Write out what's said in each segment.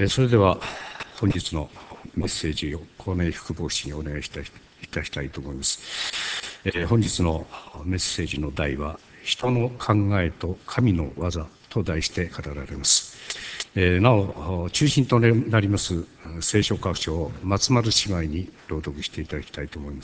それでは本日のメッセージを高根副牧師にお願いいたしたいと思います。本日のメッセージの題は人の考えと神の技と題して語られます。なお中心となります聖書箇所を松丸姉妹に朗読していただきたいと思います。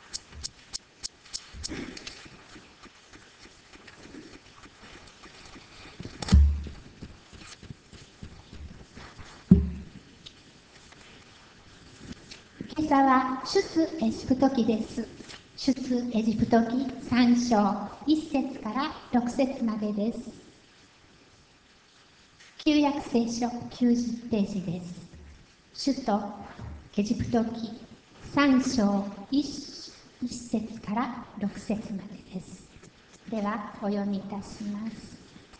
今朝は出エジプト記です。出エジプト記3章1節から6節までです。旧約聖書90ページです。出とエジプト記3章 1節から6節までです。ではお読みいたします。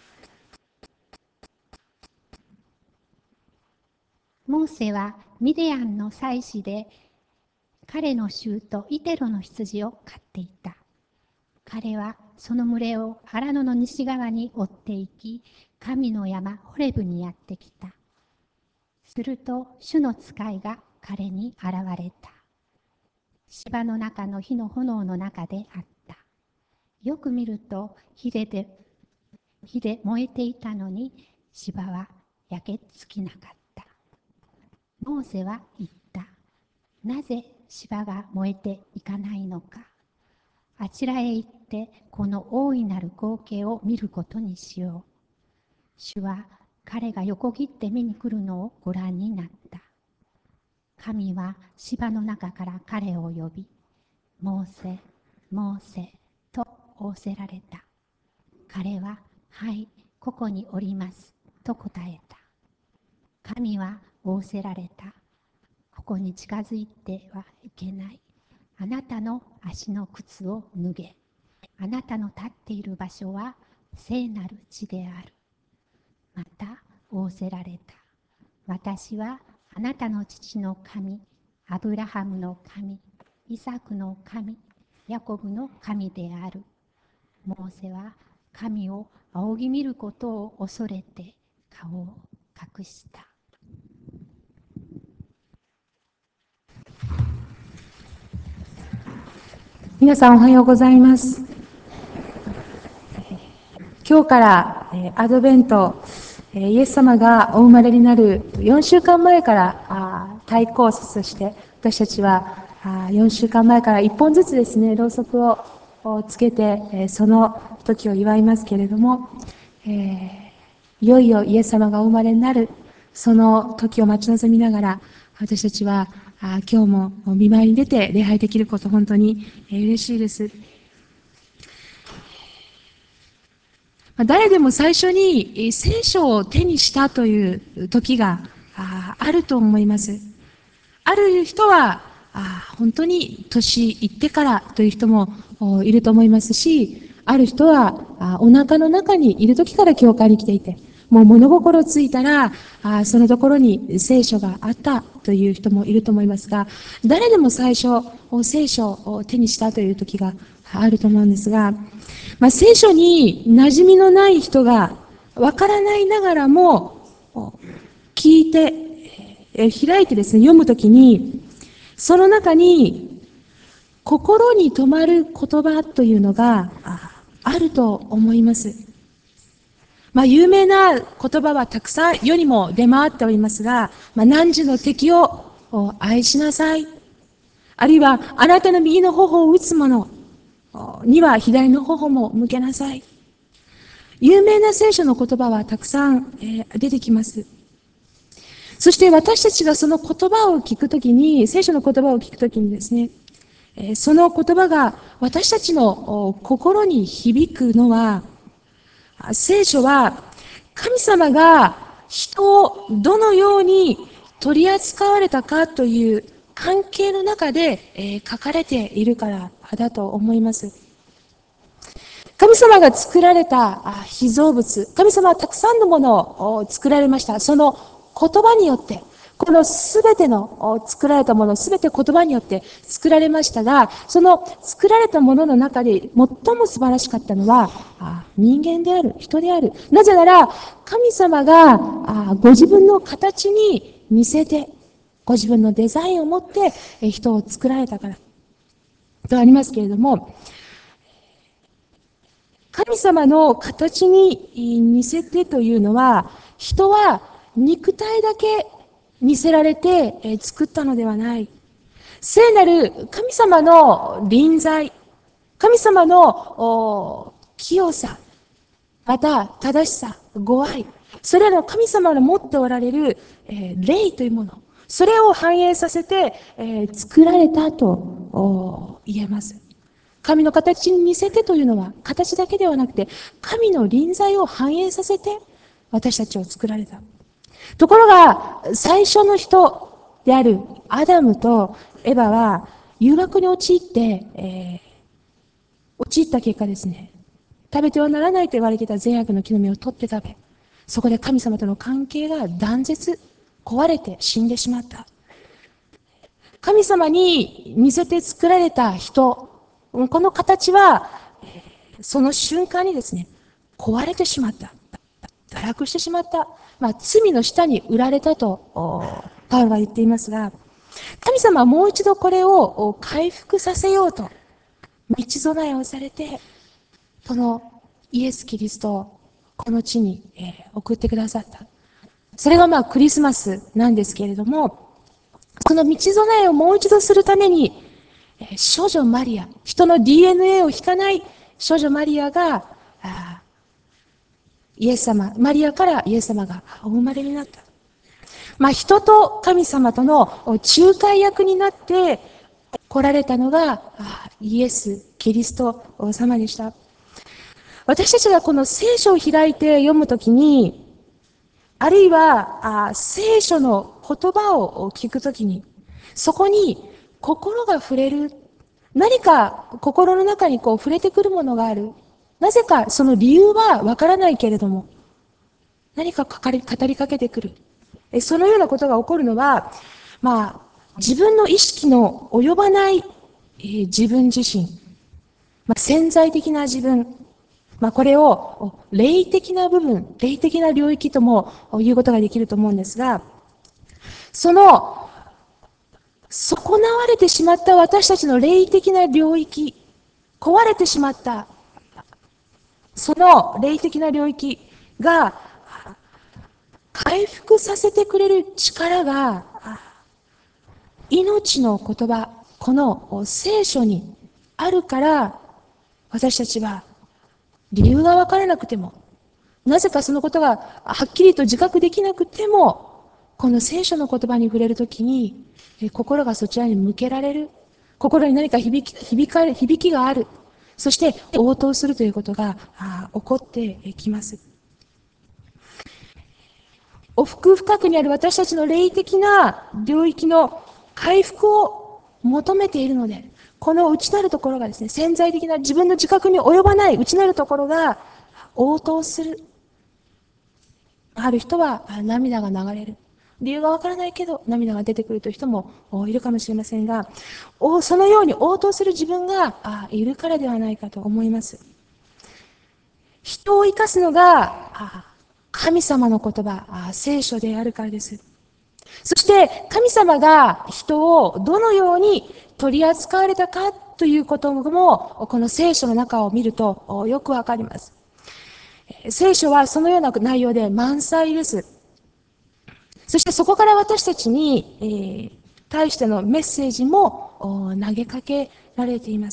モーセはミディアンの祭司で彼の舅イテロの羊を飼っていた。彼はその群れを荒野の西側に追っていき、神の山ホレブにやってきた。すると主の使いが彼に現れた。芝の中の火の炎の中であった。よく見ると火で燃えていたのに、芝は焼けつきなかった。モーセは言った。なぜ芝が燃えていかないのか。あちらへ行ってこの大いなる光景を見ることにしよう。主は彼が横切って見に来るのをご覧になった。神は芝の中から彼を呼び、モーセ、モーセと仰せられた。彼は、はい、ここにおりますと答えた。神は仰せられた。ここに近づいてはいけない。あなたの足の靴を脱げ。あなたの立っている場所は聖なる地である。また仰せられた。私はあなたの父の神、アブラハムの神、イサクの神、ヤコブの神である。モーセは神を仰ぎ見ることを恐れて顔を隠した。 皆さんおはようございます。今日からアドベント、イエス様がお生まれになる4週間前から対抗節として私たちは4週間前から1本ずつですね、ろうそくをつけてその時を祝いますけれども、いよいよイエス様がお生まれになるその時を待ち望みながら私たちは今日も見舞いに出て礼拝できること本当に嬉しいです。誰でも最初に聖書を手にしたという時があると思います。ある人は本当に年いってからという人もいると思いますし、ある人はお腹の中にいる時から教会に来ていて、もう物心ついたらそのところに聖書があったという人もいると思いますが、誰でも最初聖書を手にしたという時があると思うんですが、聖書に馴染みのない人がわからないながらも聞いて開いてですね読むときに、その中に心に留まる言葉というのがあると思います。有名な言葉はたくさん世にも出回っておりますが、汝の敵を愛しなさい。あるいはあなたの右の頬を打つ者には左の頬も向けなさい。有名な聖書の言葉はたくさん出てきます。そして私たちがその言葉を聞くときに、聖書の言葉を聞くときにですね、その言葉が私たちの心に響くのは、聖書は神様が人をどのように取り扱われたかという関係の中で書かれているからだと思います。神様が作られた被造物、神様はたくさんのものを作られました。その言葉によってこのすべての作られたもの、すべて言葉によって作られましたが、その作られたものの中で最も素晴らしかったのは、人間である、人である。なぜなら、神様がご自分の形に似せて、ご自分のデザインを持って人を作られたから。とありますけれども、神様の形に似せてというのは、人は肉体だけ似せられて作ったのではない。聖なる神様の臨在、神様の清さ、また正しさ、ご愛、それらの神様の持っておられる霊というもの、それを反映させて作られたと言えます。神の形に似せてというのは、形だけではなくて、神の臨在を反映させて、私たちを作られた。ところが、最初の人であるアダムとエヴァは、誘惑に陥って、陥った結果ですね、食べてはならないと言われていた善悪の木の実を取って食べ、そこで神様との関係が断絶、壊れて死んでしまった。神様に似せて作られた人、この形は、その瞬間にですね、壊れてしまった。堕落してしまった。罪の下に売られたと、パウロは言っていますが、神様はもう一度これを回復させようと、道備えをされて、このイエス・キリストをこの地に送ってくださった。それがクリスマスなんですけれども、その道備えをもう一度するために、少女マリア、人の DNA を引かない少女マリアが、イエス様、マリアからイエス様がお生まれになった。人と神様との仲介役になって来られたのがイエス・キリスト様でした。私たちがこの聖書を開いて読むときに、あるいは聖書の言葉を聞くときに、そこに心が触れる、何か心の中に触れてくるものがある。なぜかその理由はわからないけれども、何か語りかけてくる。そのようなことが起こるのは、自分の意識の及ばない、自分自身、潜在的な自分、これを霊的な部分、霊的な領域とも言うことができると思うんですが、その損なわれてしまった私たちの霊的な領域、壊れてしまった、その霊的な領域が回復させてくれる力が、命の言葉、この聖書にあるから、私たちは理由がわからなくても、なぜかそのことがはっきりと自覚できなくても、この聖書の言葉に触れるときに、心がそちらに向けられる。心に何か響きがある。そして応答するということが起こってきます。奥深くにある私たちの霊的な領域の回復を求めているので、この内なるところがですね、潜在的な自分の自覚に及ばない内なるところが応答する。ある人は涙が流れる。理由がわからないけど涙が出てくるという人もいるかもしれませんが、そのように応答する自分がいるからではないかと思います。人を生かすのが神様の言葉、聖書であるからです。そして神様が人をどのように取り扱われたかということもこの聖書の中を見るとよくわかります。聖書はそのような内容で満載です。そしてそこから私たちに、対してのメッセージも投げかけられています。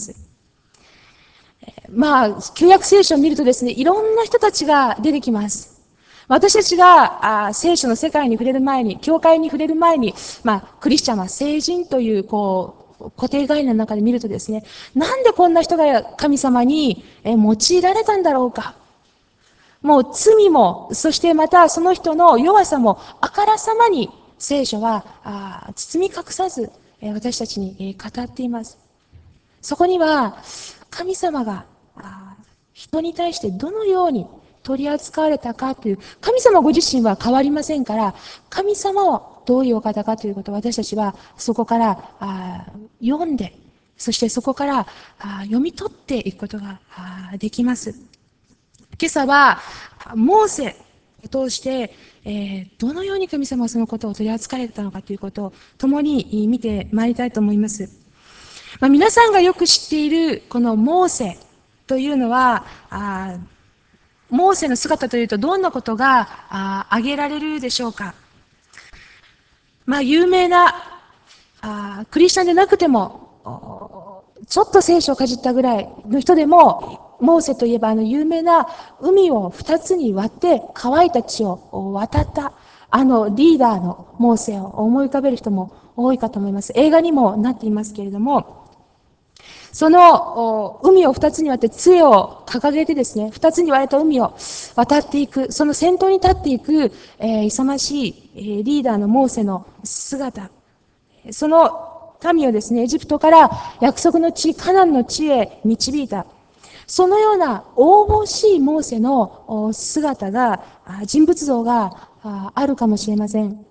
旧約聖書を見るとですね、いろんな人たちが出てきます。私たちが聖書の世界に触れる前に、教会に触れる前に、クリスチャンは聖人という固定概念の中で見るとですね、なんでこんな人が神様に用いられたんだろうか。もう罪も、そしてまたその人の弱さもあからさまに聖書は包み隠さず私たちに語っています。そこには神様が人に対してどのように取り扱われたかという、神様ご自身は変わりませんから、神様はどういうお方かということを私たちはそこから読んで、そしてそこから読み取っていくことができます。今朝はモーセを通して、どのように神様はそのことを取り扱われたのかということを共に見てまいりたいと思います。皆さんがよく知っているこのモーセというのは、モーセの姿というとどんなことが挙げられるでしょうか。有名なクリスチャンでなくても、ちょっと聖書をかじったぐらいの人でも、モーセといえば有名な海を二つに割って乾いた地を渡ったリーダーのモーセを思い浮かべる人も多いかと思います。映画にもなっていますけれども、その海を二つに割って杖を掲げてですね、二つに割れた海を渡っていく、その先頭に立っていく、勇ましい、リーダーのモーセの姿、その民をですね、エジプトから約束の地、カナンの地へ導いた。そのような横暴しいモーセの姿が、人物像があるかもしれません。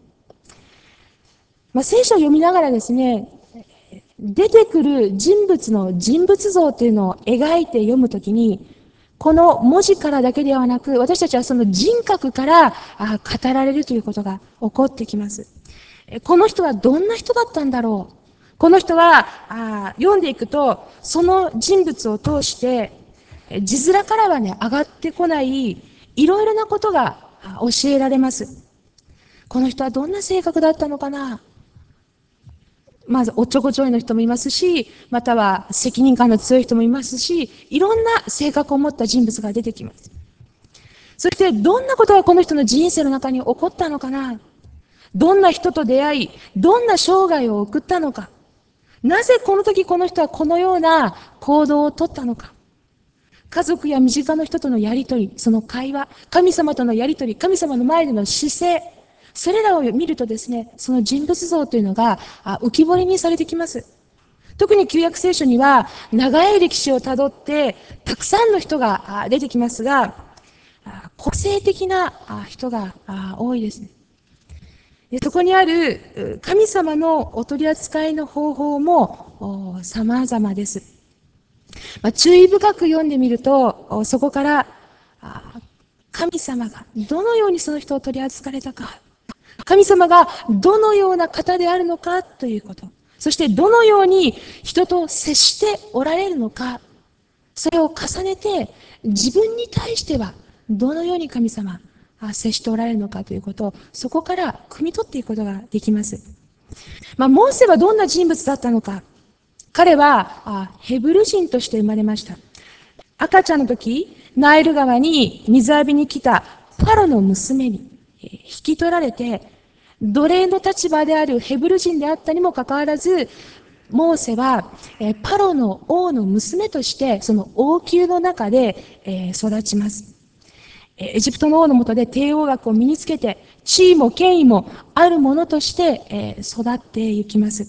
聖書を読みながらですね、出てくる人物の人物像というのを描いて読むときに、この文字からだけではなく、私たちはその人格から語られるということが起こってきます。この人はどんな人だったんだろう。この人は読んでいくと、その人物を通して、字面からはね、上がってこない、いろいろなことが教えられます。この人はどんな性格だったのかな。まず、おっちょこちょいの人もいますし、または責任感の強い人もいますし、いろんな性格を持った人物が出てきます。そして、どんなことがこの人の人生の中に起こったのかな。どんな人と出会い、どんな生涯を送ったのか。なぜこの時この人はこのような行動をとったのか。家族や身近な人とのやりとり、その会話、神様とのやりとり、神様の前での姿勢、それらを見るとですね、その人物像というのが浮き彫りにされてきます。特に旧約聖書には長い歴史をたどってたくさんの人が出てきますが、個性的な人が多いですね。そこにある神様のお取り扱いの方法も様々です。注意深く読んでみると、そこから神様がどのようにその人を取り扱われたか、神様がどのような方であるのかということ、そしてどのように人と接しておられるのか、それを重ねて自分に対してはどのように神様接しておられるのかということをそこから汲み取っていくことができます。モーセはどんな人物だったのか。彼はヘブル人として生まれました。赤ちゃんの時、ナイル川に水浴びに来たパロの娘に引き取られて、奴隷の立場であるヘブル人であったにもかかわらず、モーセはパロの王の娘としてその王宮の中で育ちます。エジプトの王の下で帝王学を身につけて、地位も権威もあるものとして育っていきます。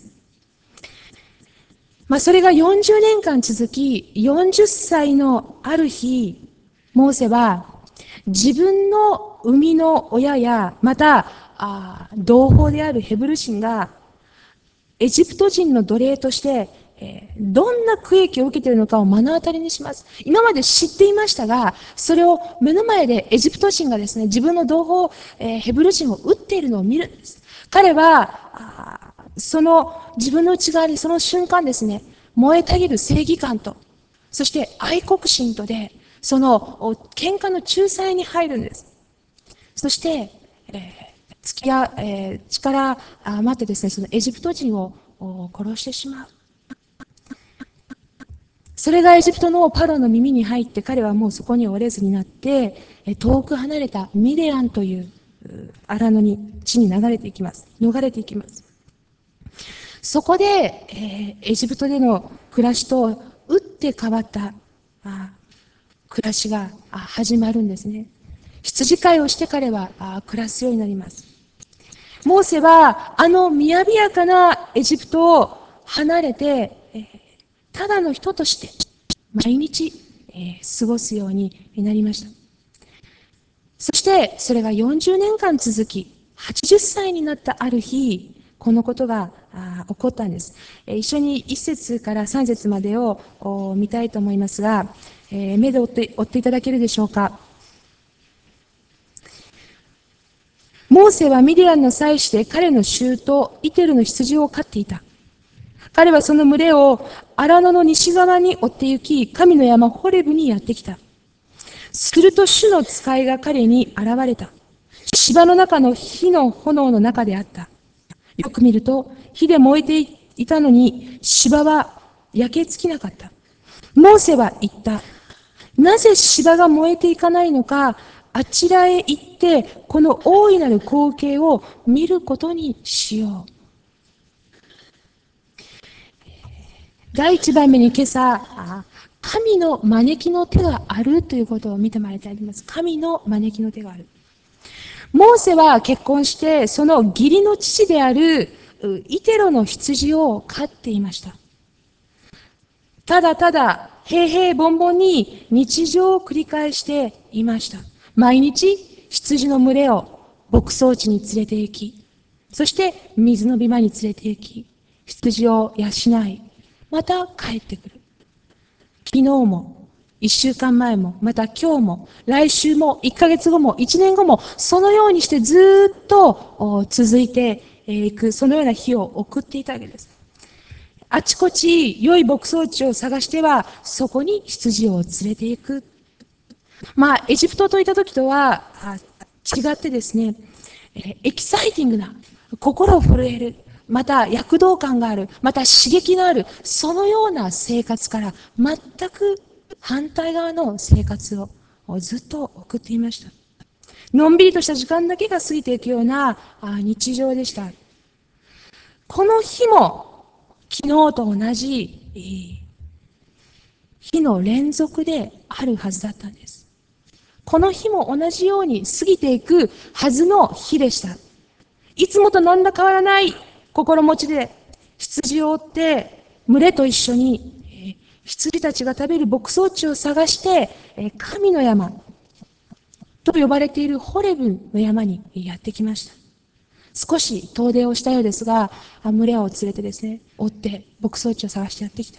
それが40年間続き、40歳のある日、モーセは自分の生みの親や、また同胞であるヘブル人がエジプト人の奴隷として、どんな区域を受けているのかを目の当たりにします。今まで知っていましたが、それを目の前でエジプト人がですね、自分の同胞、ヘブル人を撃っているのを見るんです。彼は、その自分の内側にその瞬間ですね、燃えたぎる正義感と、そして愛国心とで、その喧嘩の仲裁に入るんです。そして、力余ってですね、そのエジプト人を殺してしまう。それがエジプトのパロの耳に入って、彼はもうそこに折れずになって、遠く離れたミディアンという荒野に地に流れていきます。逃れていきます。そこで、エジプトでの暮らしと打って変わった暮らしが始まるんですね。羊飼いをして彼は暮らすようになります。モーセはみやびやかなエジプトを離れて、ただの人として毎日、過ごすようになりました。 してそれが40年間続き、80歳になったある日、このことが起こったんです。一緒に1節から3節までを見たいと思いますが、目で追っていただけるでしょうか。モーセはミディアンの妻子で彼の舅イテルの羊を飼っていた。彼はその群れを荒野の西側に追って行き、神の山ホレブにやってきた。すると主の使いが彼に現れた。芝の中の火の炎の中であった。よく見ると、火で燃えていたのに、芝は焼け尽きなかった。モーセは言った。なぜ芝が燃えていかないのか、あちらへ行って、この大いなる光景を見ることにしよう。第一番目に今朝、神の招きの手があるということを見てまいりたいと思います。神の招きの手がある。モーセは結婚して、その義理の父であるイテロの羊を飼っていました。ただただ平々凡々に日常を繰り返していました。毎日羊の群れを牧草地に連れて行き、そして水の琵琶に連れて行き、羊を養い、また帰ってくる。昨日も、一週間前も、また今日も、来週も、1ヶ月後も、1年後も、そのようにしてずっと続いていく、そのような日を送っていたわけです。あちこち良い牧草地を探しては、そこに羊を連れていく。エジプトといった時とは違ってですね、エキサイティングな、心震える、また躍動感がある、また刺激のある、そのような生活から全く反対側の生活をずっと送っていました。のんびりとした時間だけが過ぎていくような日常でした。この日も昨日と同じ日の連続であるはずだったんです。この日も同じように過ぎていくはずの日でした。いつもと何ら変わらない心持ちで羊を追って群れと一緒に羊たちが食べる牧草地を探して神の山と呼ばれているホレブの山にやってきました。少し遠出をしたようですが、群れを連れてですね、追って牧草地を探してやってきた。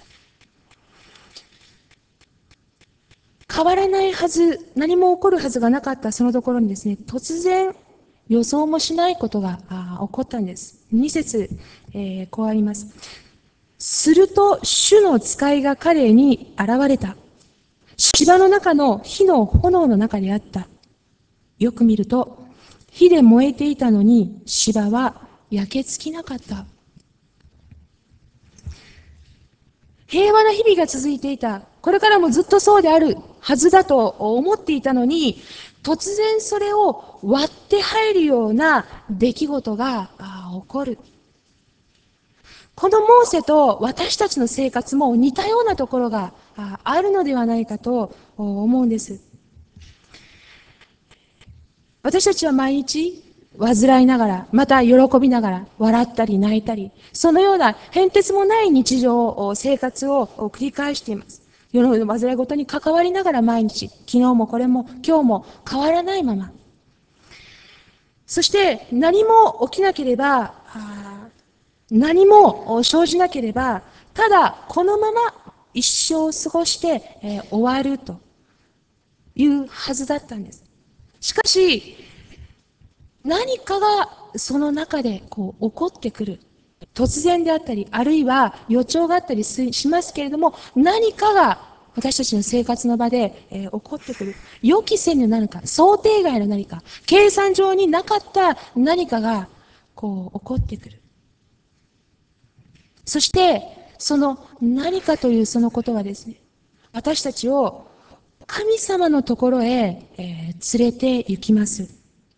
変わらないはず、何も起こるはずがなかったそのところにですね、突然予想もしないことが起こったんです。2節、こうあります。すると主の使いが彼に現れた。芝の中の火の炎の中であった。よく見ると、火で燃えていたのに芝は焼け尽きなかった。平和な日々が続いていた。これからもずっとそうであるはずだと思っていたのに、突然それを割って入るような出来事が起こる。このモーセと私たちの生活も似たようなところがあるのではないかと思うんです。私たちは毎日患いながら、また喜びながら、笑ったり泣いたり、そのような変哲もない日常、生活を繰り返しています。世の患いごとに関わりながら毎日、昨日もこれも今日も変わらないまま。そして何も起きなければ、何も生じなければ、ただこのまま一生を過ごして、終わるというはずだったんです。しかし、何かがその中で起こってくる。突然であったり、あるいは予兆があったりしますけれども、何かが私たちの生活の場で、起こってくる。予期せぬ何か、想定外の何か、計算上になかった何かが起こってくる。そして、その何かというそのことはですね、私たちを神様のところへ、連れて行きます。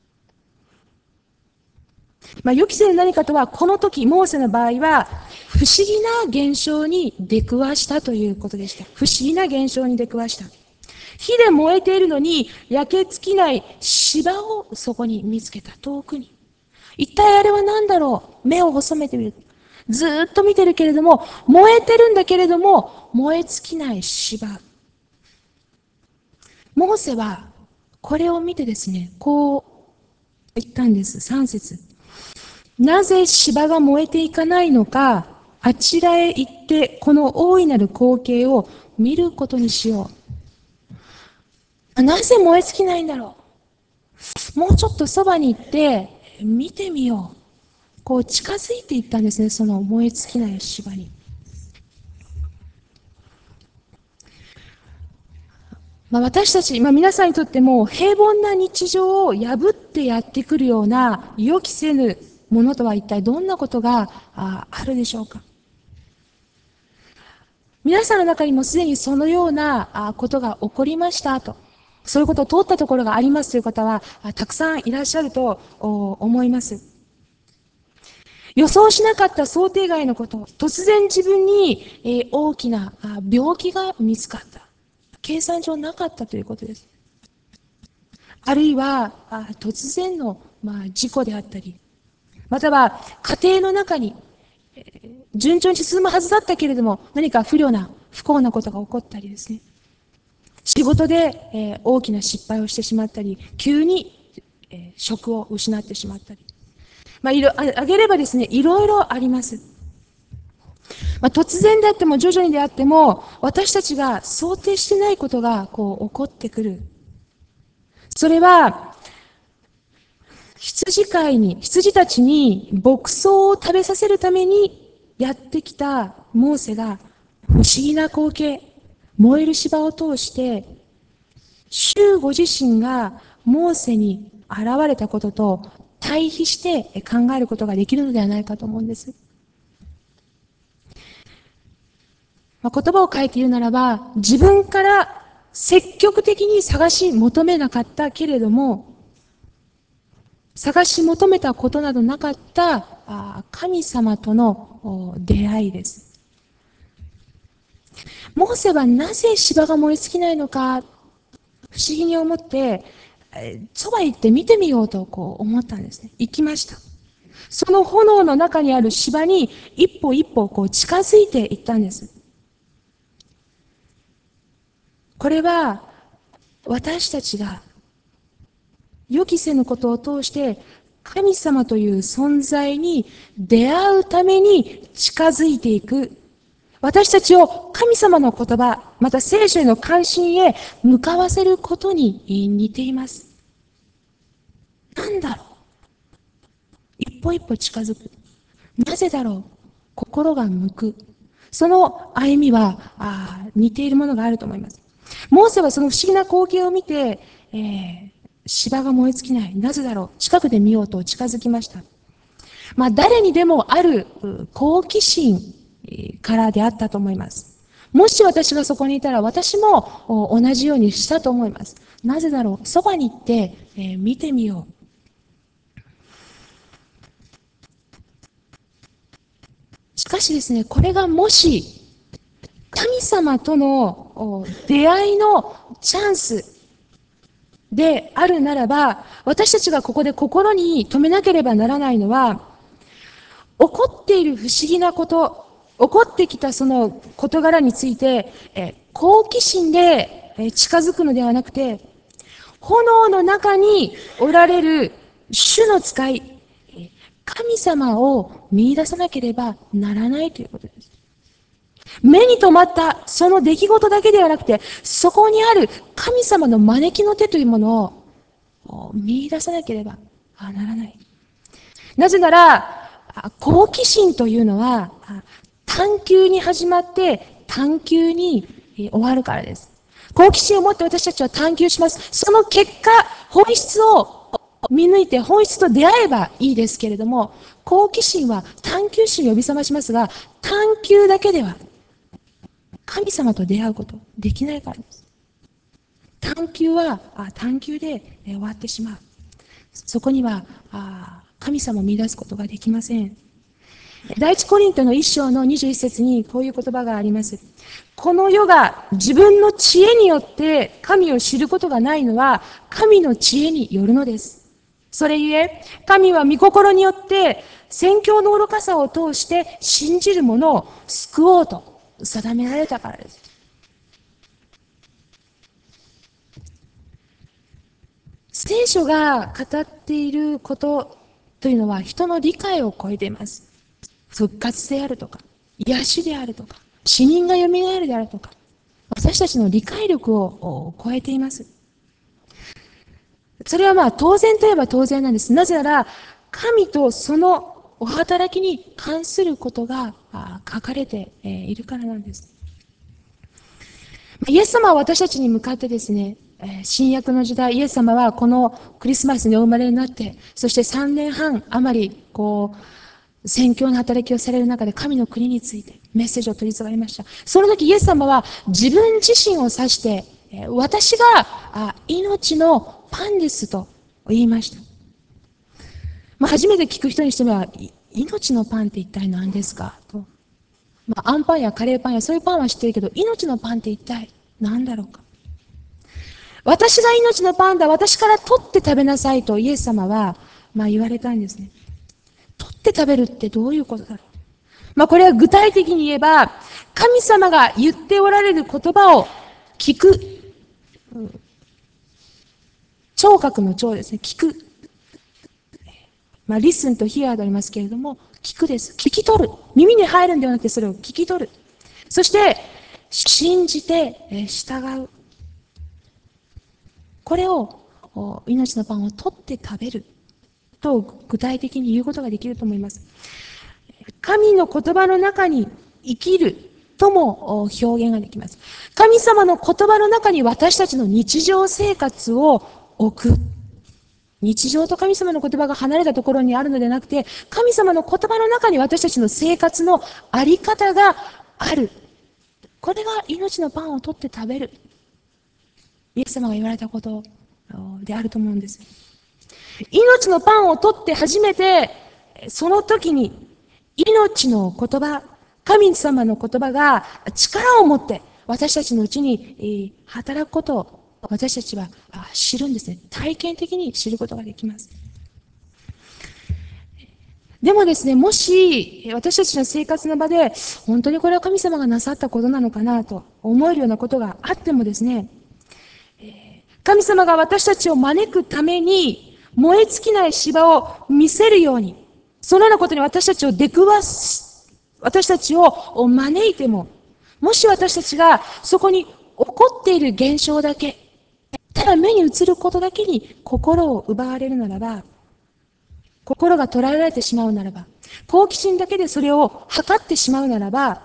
予期せぬ何かとは、この時、モーセの場合は、不思議な現象に出くわしたということでした。不思議な現象に出くわした。火で燃えているのに、焼け尽きない芝をそこに見つけた。遠くに。一体あれは何だろう。目を細めてみる。ずーっと見てるけれども、燃えてるんだけれども、燃え尽きない芝。モーセは、 これを見てですね、こう言ったんです。3節。なぜ芝が燃えていかないのか、あちらへ行ってこの大いなる光景を見ることにしよう。なぜ燃え尽きないんだろう。もうちょっとそばに行って見てみよう。こう近づいていったんですね、その燃え尽きない芝に。私たち、皆さんにとっても平凡な日常を破ってやってくるような予期せぬものとは一体どんなことがあるでしょうか。皆さんの中にもすでにそのようなことが起こりましたと、そういうことを通ったところがありますという方はたくさんいらっしゃると思います。予想しなかった想定外のこと、突然自分に大きな病気が見つかった。計算上なかったということです。あるいは突然の事故であったり、または家庭の中に順調に進むはずだったけれども何か不幸なことが起こったりですね。仕事で大きな失敗をしてしまったり、急に職を失ってしまったり。挙げればですね、いろいろあります。突然であっても徐々にであっても、私たちが想定してないことが起こってくる。それは、羊たちに牧草を食べさせるためにやってきたモーセが、不思議な光景、燃える芝を通して、主ご自身がモーセに現れたことと対比して考えることができるのではないかと思うんです。言葉を変えて言うならば、自分から積極的に探し求めなかったけれども、探し求めたことなどなかった神様との出会いです。モーセはなぜ芝が燃え尽きないのか、不思議に思って、そば行って見てみようと思ったんですね。行きました。その炎の中にある芝に一歩一歩近づいていったんです。これは私たちが予期せぬことを通して神様という存在に出会うために近づいていく。私たちを神様の言葉、また聖書への関心へ向かわせることに似ています。なんだろう。一歩一歩近づく。なぜだろう。心が向く。その歩みは似ているものがあると思います。モーセはその不思議な光景を見て、芝が燃え尽きない。なぜだろう。近くで見ようと近づきました。誰にでもある好奇心からであったと思います。もし私がそこにいたら私も同じようにしたと思います。なぜだろう。そばに行って、見てみよう。しかしですね、これがもし神様との出会いのチャンスであるならば、私たちがここで心に留めなければならないのは、起こっている不思議なこと、起こってきたその事柄について、好奇心で近づくのではなくて、炎の中におられる主の使い、神様を見出さなければならないということです。目に留まったその出来事だけではなくて、そこにある神様の招きの手というものを見出さなければならない。なぜなら、好奇心というのは探求に始まって探求に終わるからです。好奇心を持って私たちは探求します。その結果、本質を見抜いて本質と出会えばいいですけれども、好奇心は探求心を呼び覚ましますが、探求だけでは神様と出会うことできないからです。探求は探求で終わってしまう。そこには神様を見出すことができません。第一コリントの一章の21節にこういう言葉があります。この世が自分の知恵によって神を知ることがないのは神の知恵によるのです。それゆえ、神は御心によって宣教の愚かさを通して信じる者を救おうと定められたからです。 聖書が語っていることというのは人の理解を超えています。復活であるとか、癒しであるとか、死人が蘇るであるとか、私たちの理解力を超えています。それは当然といえば当然なんです。なぜなら、神とそのお働きに関することが書かれているからなんです。イエス様は私たちに向かってですね、新約の時代、イエス様はこのクリスマスにお生まれになって、そして3年半余り、宣教の働きをされる中で神の国についてメッセージを取り継がれました。その時イエス様は自分自身を指して、私が命のパンですと言いました。初めて聞く人にしては、命のパンって一体何ですかと。アンパンやカレーパンやそういうパンは知ってるけど、命のパンって一体何だろうか。私が命のパンだ、私から取って食べなさいとイエス様は、言われたんですね。取って食べるってどういうことだろう。これは具体的に言えば、神様が言っておられる言葉を聞く。聴覚の聴ですね。聞く。リスンとヒアーとありますけれども、聞くです。聞き取る。耳に入るんではなくてそれを聞き取る。そして、信じて従う。これを、命のパンを取って食べると具体的に言うことができると思います。神の言葉の中に生きるとも表現ができます。神様の言葉の中に私たちの日常生活を置く。日常と神様の言葉が離れたところにあるのではなくて、神様の言葉の中に私たちの生活のあり方がある。これが命のパンを取って食べる。イエス様が言われたことであると思うんです。命のパンを取って初めて、その時に命の言葉、神様の言葉が力を持って私たちのうちに働くことを私たちは知るんですね。体験的に知ることができます。でもですね、もし私たちの生活の場で本当にこれは神様がなさったことなのかなと思えるようなことがあってもですね、神様が私たちを招くために燃え尽きない芝を見せるように、そのようなことに私たちを出くわす、私たちを招いても、もし私たちがそこに起こっている現象だけ、ただ目に映ることだけに心を奪われるならば、心が捉えられてしまうならば、好奇心だけでそれを測ってしまうならば、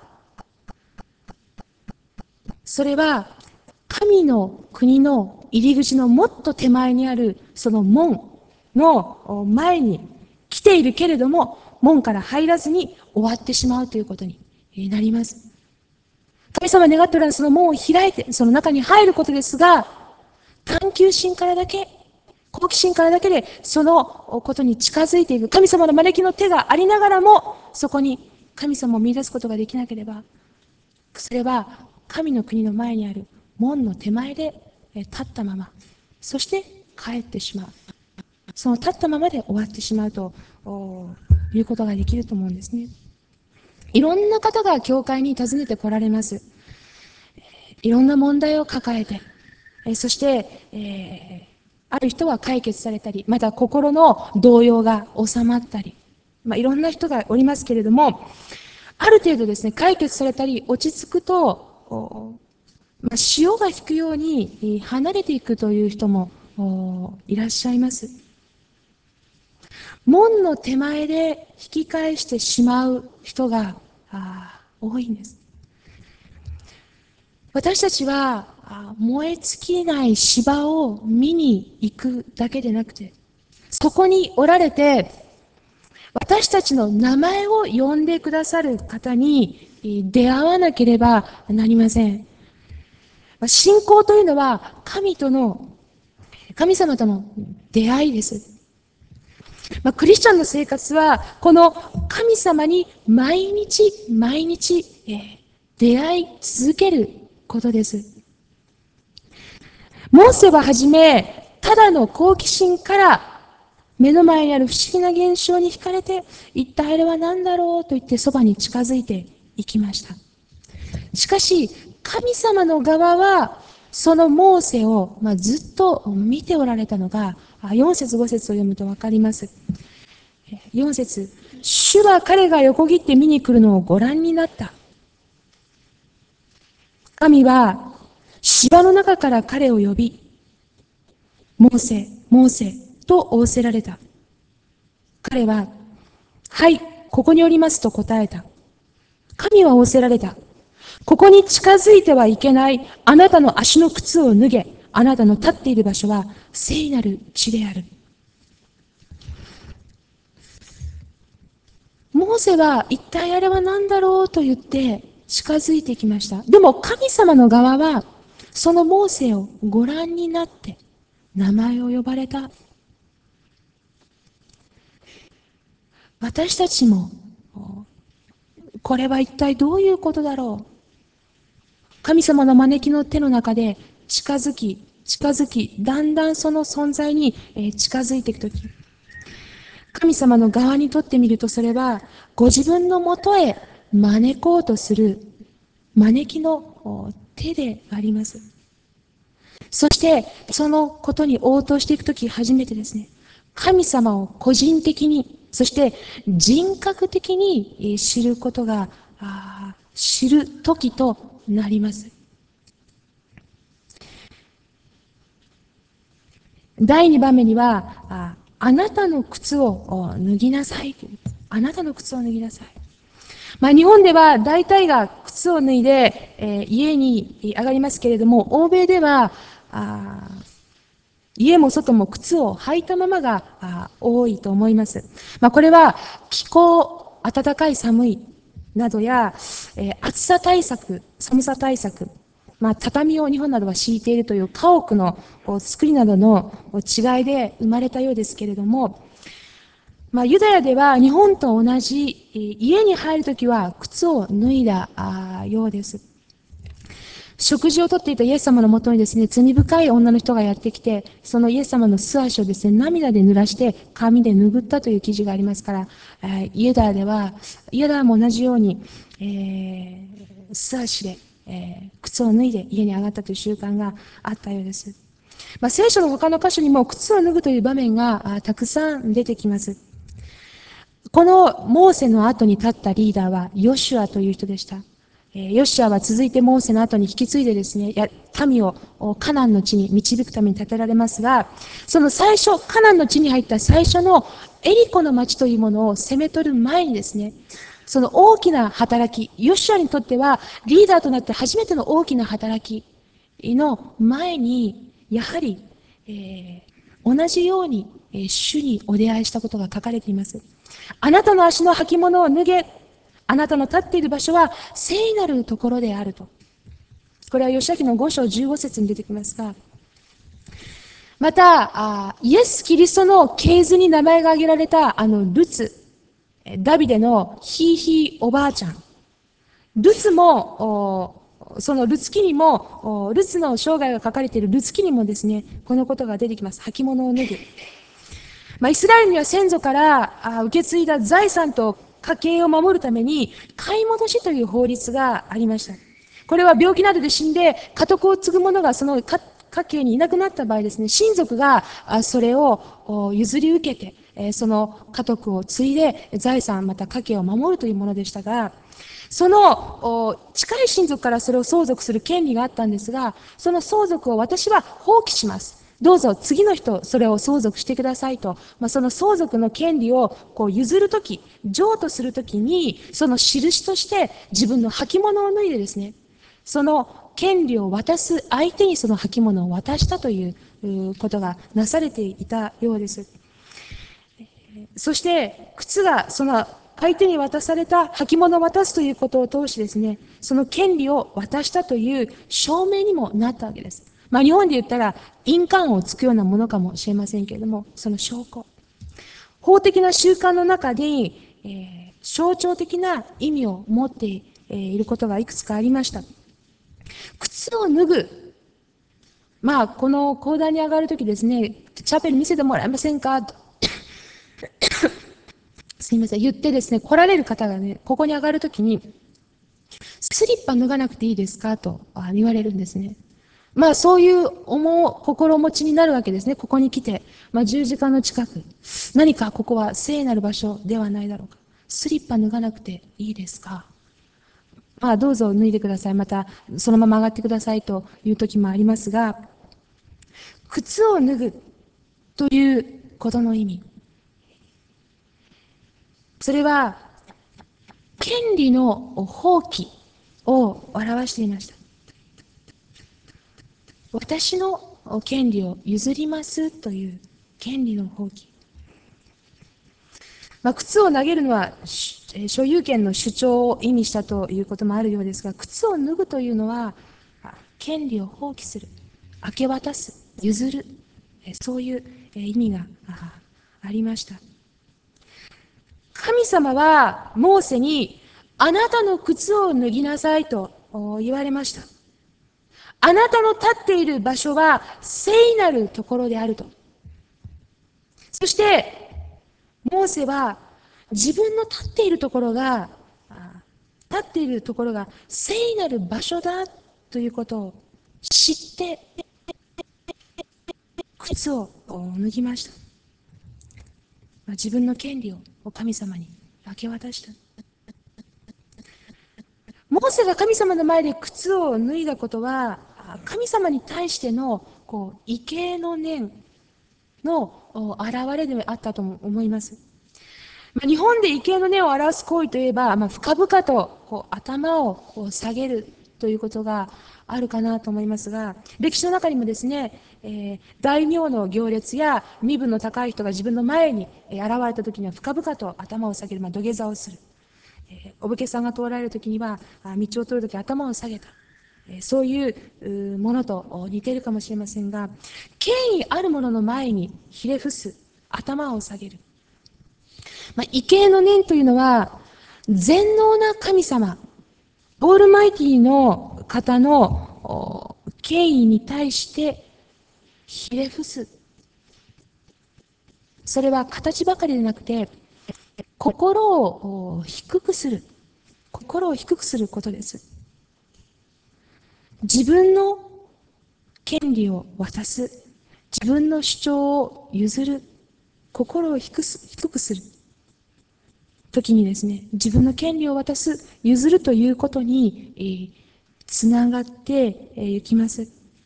それは神の国の入り口のもっと手前にあるその門の前に来ているけれども、門から入らずに終わってしまうということになります。神様願っておられるその門を開いて、その中に入ることですが、探求心からだけ、好奇心からだけでそのことに近づいていく。神様の招きの手がありながらも、そこに神様を見出すことができなければ、それは神の国の前にある門の手前で立ったまま、そして帰ってしまう。その立ったままで終わってしまうということができると思うんですね。いろんな方が教会に訪ねて来られます。いろんな問題を抱えて、そして、ある人は解決されたり、また心の動揺が収まったり、いろんな人がおりますけれども、ある程度ですね、解決されたり落ち着くと、潮が引くように離れていくという人もいらっしゃいます。門の手前で引き返してしまう人が多いんです。私たちは燃え尽きない芝を見に行くだけでなくて、そこにおられて私たちの名前を呼んでくださる方に出会わなければなりません。信仰というのは神様との出会いです。クリスチャンの生活はこの神様に毎日毎日出会い続けることです。モーセははじめ、ただの好奇心から目の前にある不思議な現象に惹かれて、一体あれは何だろうと言ってそばに近づいていきました。しかし、神様の側は、そのモーセをずっと見ておられたのが 4節5節を読むとわかります。4節、主は彼が横切って見に来るのをご覧になった。神は芝の中から彼を呼び、モーセ、モーセと仰せられた。彼は、はい、ここにおりますと答えた。神は仰せられた。ここに近づいてはいけない。あなたの足の靴を脱げ。あなたの立っている場所は聖なる地である。モーセは一体あれは何だろうと言って近づいてきました。でも神様の側はそのモーセをご覧になって名前を呼ばれた。私たちもこれは一体どういうことだろう。神様の招きの手の中で近づき、だんだんその存在に近づいていくとき、神様の側にとってみると、それはご自分のもとへ招こうとする招きの手であります。そしてそのことに応答していくとき、初めてですね、神様を個人的に、そして人格的に知ることが知る時となります。第2番目には、あなたの靴を脱ぎなさい。あなたの靴を脱ぎなさい。日本では大体が靴を脱いで、家に上がりますけれども、欧米では家も外も靴を履いたままが多いと思います。これは気候、暖かい寒いなどや、暑さ対策、寒さ対策、畳を日本などは敷いているという家屋の作りなどの違いで生まれたようですけれども、ユダヤでは日本と同じ家に入るときは靴を脱いだようです。食事をとっていたイエス様のもとにですね、罪深い女の人がやってきて、そのイエス様の素足をですね、涙で濡らして髪で拭ったという記事がありますから、ユダヤも同じように、素足で、靴を脱いで家に上がったという習慣があったようです。聖書の他の箇所にも靴を脱ぐという場面がたくさん出てきます。このモーセの後に立ったリーダーはヨシュアという人でした。ヨシュアは続いてモーセの後に引き継いでですね、民をカナンの地に導くために立てられますが、その最初、カナンの地に入った最初のエリコの町というものを攻め取る前にですね、その大きな働き、ヨシュアにとってはリーダーとなって初めての大きな働きの前に、やはり、同じように、主にお出会いしたことが書かれています。あなたの足の履物を脱げ。あなたの立っている場所は聖なるところであると。これは吉明の5章15節に出てきますが、また、イエス・キリストの系図に名前が挙げられたルツ、ダビデのひいひいおばあちゃん。ルツも、そのルツ記にも、ルツの生涯が書かれているルツ記にもですね、このことが出てきます。履物を脱ぐ。イスラエルには先祖から受け継いだ財産と家計を守るために買い戻しという法律がありました。これは病気などで死んで家督を継ぐ者がその家計にいなくなった場合ですね、親族がそれを譲り受けて、その家督を継いで財産また家計を守るというものでしたが、その近い親族からそれを相続する権利があったんですが、その相続を私は放棄します。どうぞ次の人、それを相続してくださいと、その相続の権利を譲るとき、譲渡するときに、その印として自分の履物を脱いでですね、その権利を渡す相手にその履物を渡したということがなされていたようです。そして、靴がその相手に渡された履物を渡すということを通しですね、その権利を渡したという証明にもなったわけです。日本で言ったら印鑑をつくようなものかもしれませんけれども、その証拠。法的な習慣の中に、象徴的な意味を持っていることがいくつかありました。靴を脱ぐ。この講談に上がるときですね、チャペル見せてもらえませんかと。すいません、言ってですね、来られる方がね、ここに上がるときに、スリッパ脱がなくていいですかと言われるんですね。 そういう心持ちになるわけですね。ここに来て。十字架の近く。何かここは聖なる場所ではないだろうか。スリッパ脱がなくていいですか。どうぞ脱いでください。また、そのまま上がってくださいという時もありますが、靴を脱ぐということの意味。それは、権利の放棄を表していました。私の権利を譲りますという権利の放棄。靴を投げるのは所有権の主張を意味したということもあるようですが、靴を脱ぐというのは権利を放棄する、明け渡す、譲る、そういう意味がありました。神様はモーセに、あなたの靴を脱ぎなさいと言われました。あなたの立っている場所は聖なるところであると。そして、モーセは自分の立っているところが、聖なる場所だということを知って、靴を脱ぎました。自分の権利を神様に明け渡した。モーセが神様の前で靴を脱いだことは、神様に対しての畏敬の念の現れであったと思います。日本で畏敬の念を表す行為といえば、深々と頭を下げるということがあるかなと思いますが、歴史の中にもですね、大名の行列や身分の高い人が自分の前に現れた時には深々と頭を下げる、土下座をする。お武家さんが通られる時には、道を通る時頭を下げた。そういうものと似ているかもしれませんが、権威あるものの前にひれ伏す、頭を下げる。畏敬の念というのは、全能な神様、オールマイティの方の権威に対してひれ伏す。それは形ばかりでなくて、心を低くする。心を低くすることです。自分の権利を渡す。自分の主張を譲る。心を低くする。時にですね、自分の権利を渡す、譲るということに、つながっていきます。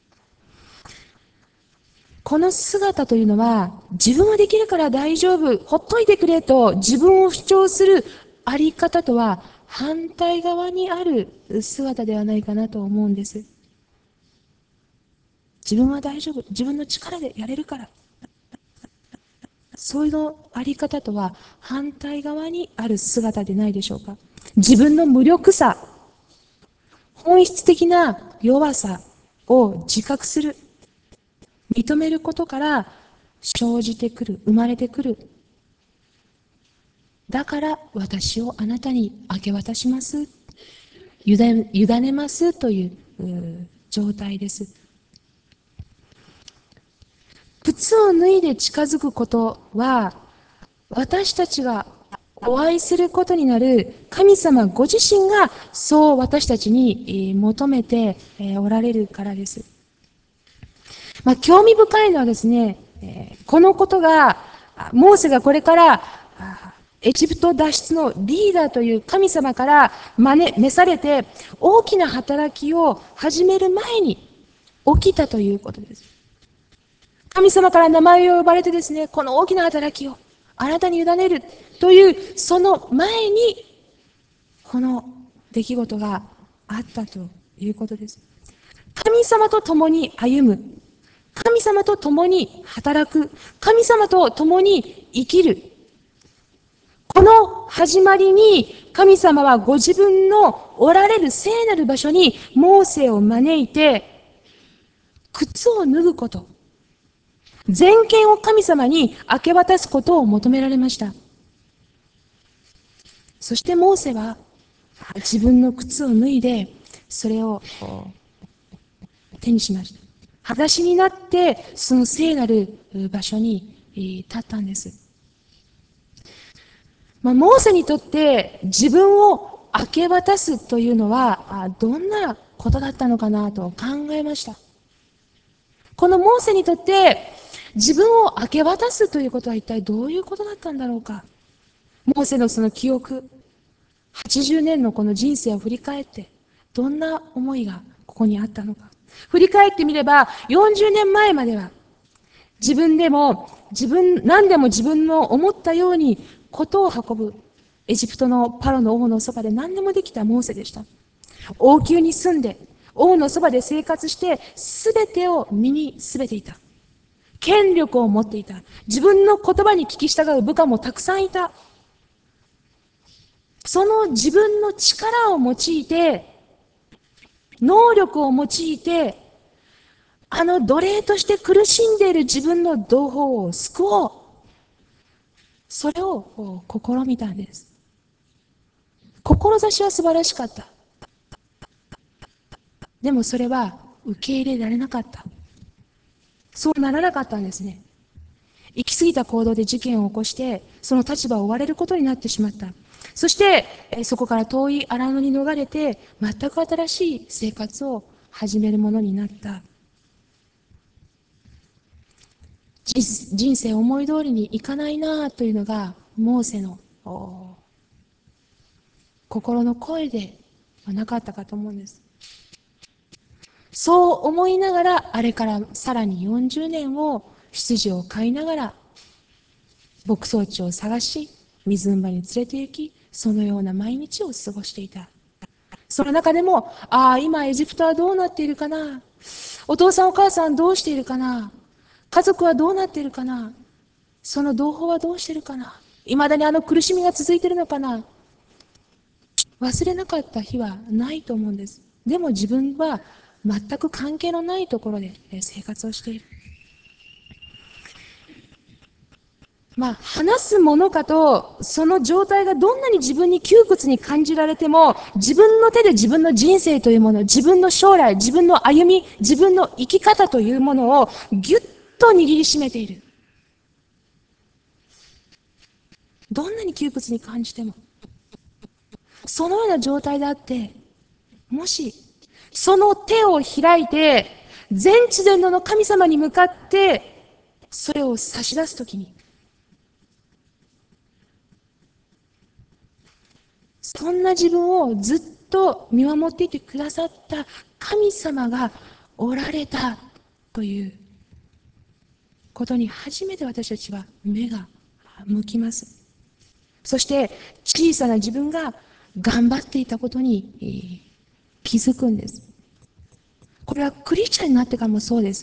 この姿というのは、自分はできるから大丈夫、ほっといてくれと自分を主張するあり方とは反対側にある姿ではないかなと思うんです。自分は大丈夫、自分の力でやれるから。そういうあり方とは反対側にある姿でないでしょうか。自分の無力さ、本質的な弱さを自覚する、認めることから生じてくる、生まれてくる。だから私をあなたに明け渡します。委ねますという状態です。靴を脱いで近づくことは、私たちがお会いすることになる神様ご自身がそう私たちに求めておられるからです。興味深いのはですね、このことが、モーセがこれからエジプト脱出のリーダーという神様から召されて大きな働きを始める前に起きたということです。神様から名前を呼ばれてですね、この大きな働きをあなたに委ねるというその前にこの出来事があったということです。神様と共に歩む。神様と共に働く。神様と共に生きる。この始まりに神様はご自分のおられる聖なる場所にモーセを招いて靴を脱ぐこと。全権を神様に明け渡すことを求められました。そしてモーセは自分の靴を脱いでそれを手にしました。裸足になってその聖なる場所に立ったんです。モーセにとって自分を明け渡すというのはどんなことだったのかなと考えました。 このモーセにとって自分を明け渡すということは一体どういうことだったんだろうか。モーセのその記憶、80年のこの人生を振り返って、どんな思いがここにあったのか。振り返ってみれば、40年前までは、自分でも、何でも自分の思ったようにことを運ぶ、エジプトのパロの王のそばで何でもできたモーセでした。王宮に住んで、王のそばで生活して、すべてを身にすべていた。権力を持っていた。自分の言葉に聞き従う部下もたくさんいた。その自分の力を用いて、能力を用いて、あの奴隷として苦しんでいる自分の同胞を救おう。それを試みたんです。志は素晴らしかった。でもそれは受け入れられなかった。そうならなかったんですね。行き過ぎた行動で事件を起こして、その立場を追われることになってしまった。そして、そこから遠い荒野に逃れて、全く新しい生活を始めるものになった。人生思い通りにいかないなというのが、モーセの心の声ではなかったかと思うんです。そう思いながら、あれからさらに40年を羊を飼いながら、牧草地を探し、水んばに連れて行き、そのような毎日を過ごしていた。その中でも、今エジプトはどうなっているかな、お父さんお母さんどうしているかな、家族はどうなっているかな、その同胞はどうしているかな、いまだにあの苦しみが続いているのかな、忘れなかった日はないと思うんです。でも自分は全く関係のないところで生活をしている。話すものかと、その状態がどんなに自分に窮屈に感じられても、自分の手で自分の人生というもの、自分の将来、自分の歩み、自分の生き方というものをぎゅっと握りしめている。どんなに窮屈に感じても。そのような状態であって、もし、その手を開いて、全知全能の神様に向かって、それを差し出すときに、そんな自分をずっと見守っていてくださった神様がおられたということに初めて私たちは目が向きます。そして小さな自分が頑張っていたことに気づくんです。これはクリスチャンになってからもそうです。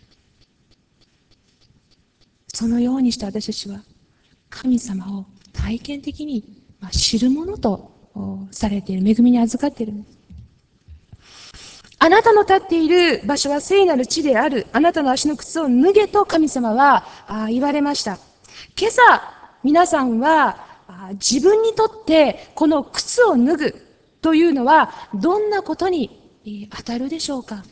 そのようにして私たちは神様を体験的に知るものとされている、恵みに預かっているんです。あなたの立っている場所は聖なる地である。あなたの足の靴を脱げと神様は言われました。今朝、皆さんは自分にとってこの靴を脱ぐというのはどんなことに当たるでしょうか。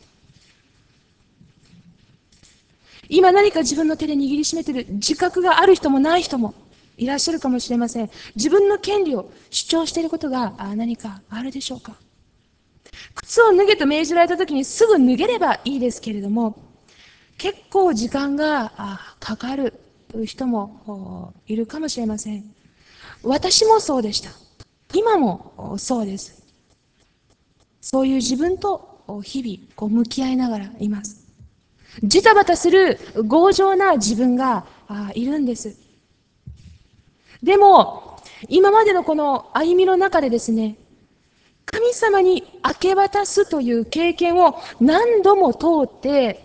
今何か自分の手で握りしめている自覚がある人もない人もいらっしゃるかもしれません。自分の権利を主張していることが何かあるでしょうか。靴を脱げと命じられた時にすぐ脱げればいいですけれども、結構時間がかかる人もいるかもしれません。私もそうでした。今もそうです。そういう自分と日々向き合いながらいます。ジタバタする強情な自分がいるんです。でも、今までのこの歩みの中でですね、神様に明け渡すという経験を何度も通って、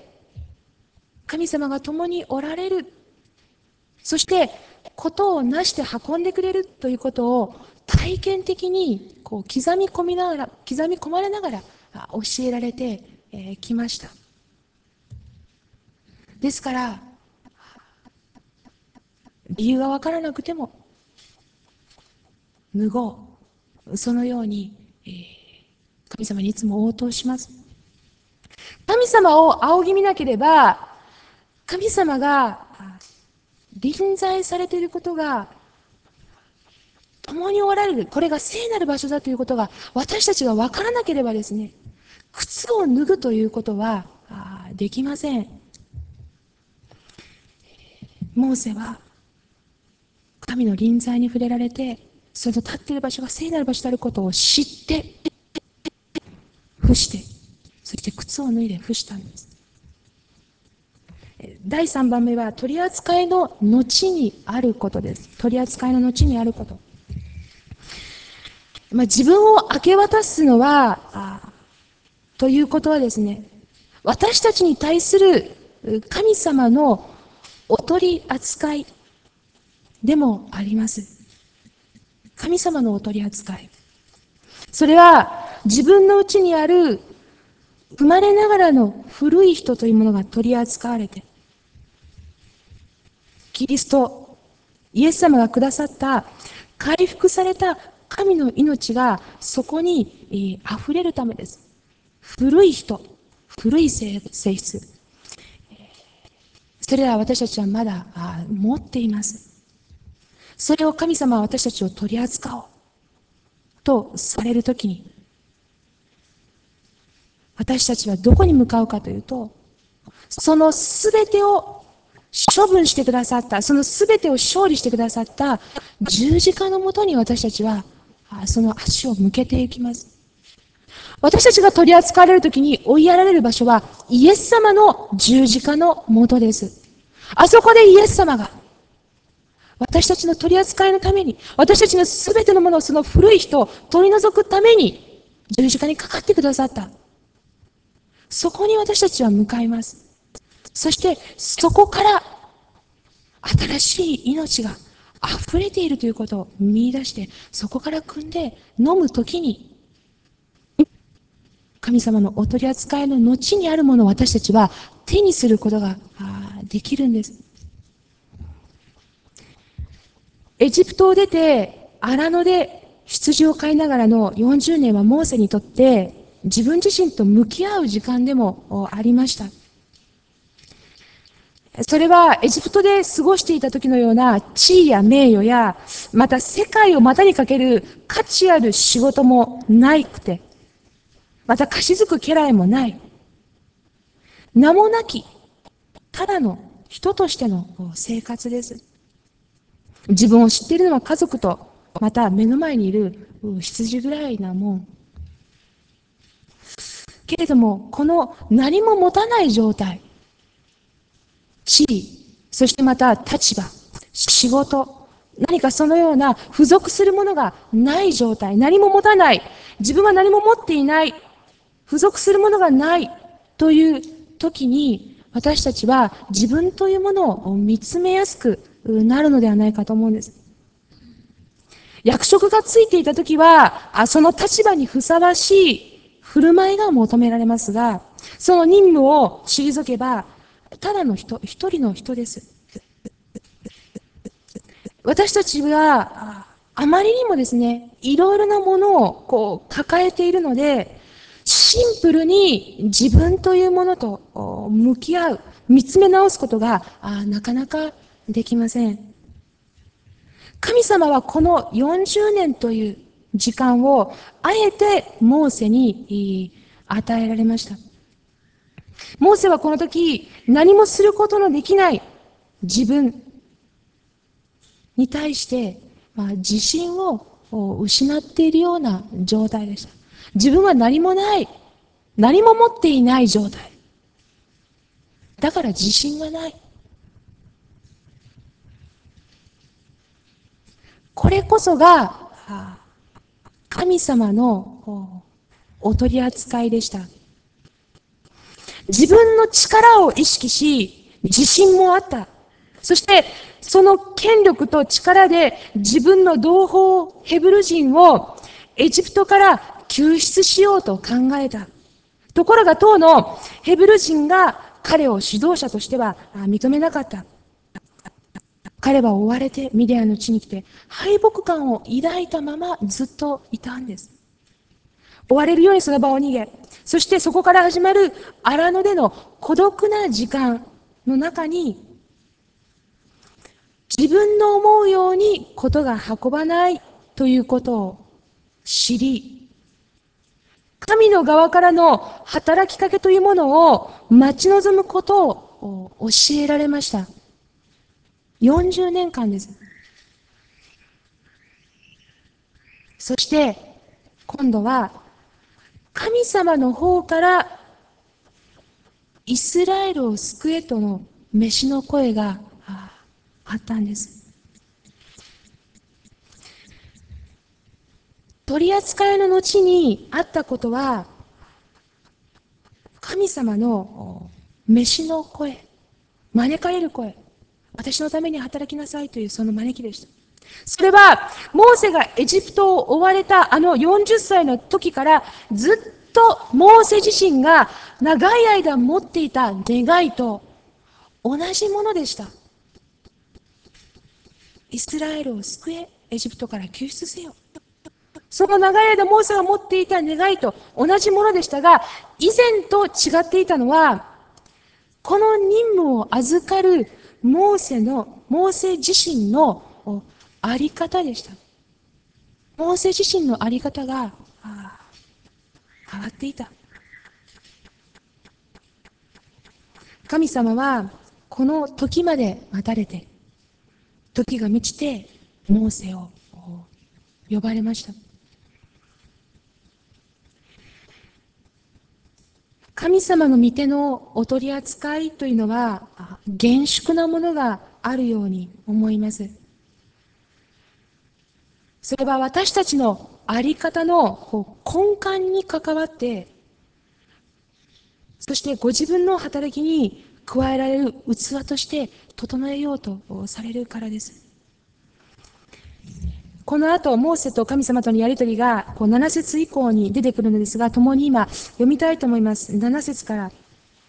神様が共におられる。そして、ことをなして運んでくれるということを体験的に刻み込まれながら教えられてきました。ですから、理由がわからなくても、脱ごう。そのように、神様にいつも応答します。神様を仰ぎ見なければ、神様が臨在されていることが、共におられる、これが聖なる場所だということが、私たちが分からなければですね、靴を脱ぐということはできません。 モーセは神の臨在に触れられて、その立っている場所が聖なる場所であることを知って伏して、そして靴を脱いで伏したんです。第3番目は取り扱いの後にあることです。取り扱いの後にあること。自分を明け渡すのはということはですね、私たちに対する神様のお取り扱いでもあります。神様のお取り扱い。それは自分のうちにある生まれながらの古い人というものが取り扱われて、キリスト、イエス様がくださった回復された神の命がそこに溢れるためです。古い人、古い性質。それら私たちはまだ持っています。それを神様は私たちを取り扱おうとされるときに、私たちはどこに向かうかというと、そのすべてを処分してくださった、そのすべてを勝利してくださった十字架のもとに私たちはその足を向けていきます。私たちが取り扱われるときに追いやられる場所はイエス様の十字架のもとです。あそこでイエス様が私たちの取り扱いのために、私たちのすべてのものをその古い人を取り除くために十字架にかかってくださった。そこに私たちは向かいます。そしてそこから新しい命が溢れているということを見出して、そこから汲んで飲むときに、神様のお取り扱いの後にあるものを私たちは手にすることができるんです。エジプトを出て荒野で羊を飼いながらの40年はモーセにとって自分自身と向き合う時間でもありました。それはエジプトで過ごしていた時のような地位や名誉や、また世界を股にかける価値ある仕事もなくて、また貸し付く家来もない、名もなき、ただの人としての生活です。自分を知っているのは家族と、また目の前にいる羊ぐらいなもん。けれども、この何も持たない状態、地位、そしてまた立場、仕事、何かそのような付属するものがない状態、何も持たない、自分は何も持っていない、付属するものがないという時に、私たちは自分というものを見つめやすくなるのではないかと思うんです。役職がついていた時は、その立場にふさわしい振る舞いが求められますが、その任務を退けば、ただの人、一人の人です。私たちは、あまりにもですね、いろいろなものを抱えているので、シンプルに自分というものと向き合う、見つめ直すことがなかなかできません。神様はこの40年という時間をあえてモーセに与えられました。モーセはこの時何もすることのできない自分に対して、自信を失っているような状態でした。自分は何もない、何も持っていない状態。だから自信がない。これこそが神様のお取り扱いでした。自分の力を意識し、自信もあった。そして、その権力と力で自分の同胞ヘブル人をエジプトから救出しようと考えた。ところが当のヘブル人が彼を指導者としては認めなかった。彼は追われてミディアの地に来て敗北感を抱いたままずっといたんです。追われるようにその場を逃げ、そしてそこから始まる荒野での孤独な時間の中に、自分の思うようにことが運ばないということを知り、神の側からの働きかけというものを待ち望むことを教えられました。 40年間です。そして、今度は、神様の方からイスラエルを救えとの召しの声があったんです。取り扱いの後にあったことは、神様の召しの声、招かれる声、私のために働きなさいというその招きでした。それは、モーセがエジプトを追われたあの40歳の時からずっとモーセ自身が長い間持っていた願いと同じものでした。イスラエルを救え、エジプトから救出せよ。その長い間モーセが持っていた願いと同じものでしたが、以前と違っていたのは、この任務を預かるモーセ自身のあり方でした。モーセ自身のあり方が変わっていた。神様はこの時まで待たれて、時が満ちてモーセを呼ばれました。神様の御手のお取り扱いというのは厳粛なものがあるように思います。それは私たちのあり方の根幹に関わって、そしてご自分の働きに加えられる器として整えようとされるからです。この後、モーセと神様とのやりとりが7節以降に出てくるのですが、共に今読みたいと思います。7節から。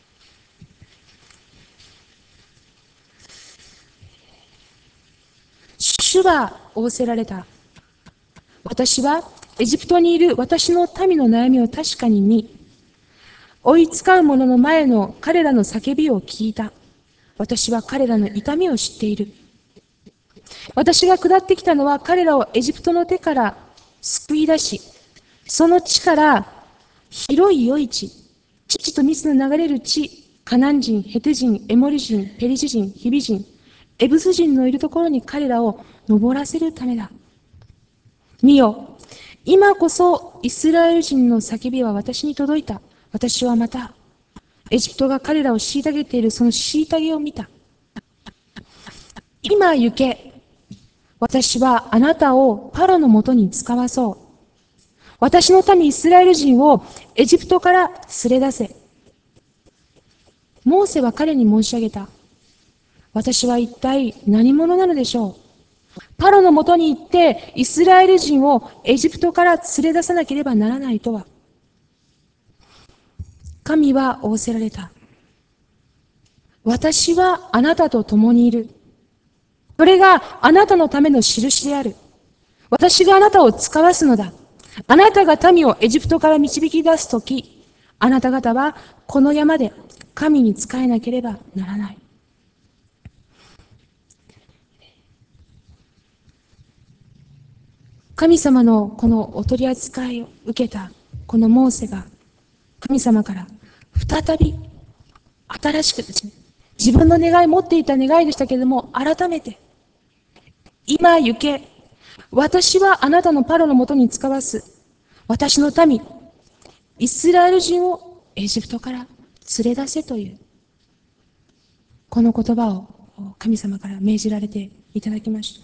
主が仰せられた。私はエジプトにいる私の民の悩みを確かに見、追いつかう者の前の彼らの叫びを聞いた。私は彼らの痛みを知っている。私が下ってきたのは彼らをエジプトの手から救い出し、その地から広い余地、乳と蜜の流れる地、カナン人、ヘテ人、エモリ人、ペリシ人、ヒビ人、エブス人のいるところに彼らを登らせるためだ。見よ、今こそイスラエル人の叫びは私に届いた。私はまた、エジプトが彼らを虐げているその虐げを見た。今行け。私はあなたをパロのもとに使わそう。私の民イスラエル人をエジプトから連れ出せ。モーセは彼に申し上げた。私は一体何者なのでしょう。パロのもとに行ってイスラエル人をエジプトから連れ出さなければならないとは。神は仰せられた。私はあなたと共にいる。それがあなたのための印である。私があなたを使わすのだ。あなたが民をエジプトから導き出すとき、あなた方はこの山で神に仕えなければならない。神様のこのお取り扱いを受けたこのモーセが神様から再び新しくですね、自分の願い、持っていた願いでしたけれども、改めて、今行け、私はあなたのパロのもとに使わす、私の民、イスラエル人をエジプトから連れ出せという、この言葉を神様から命じられていただきました。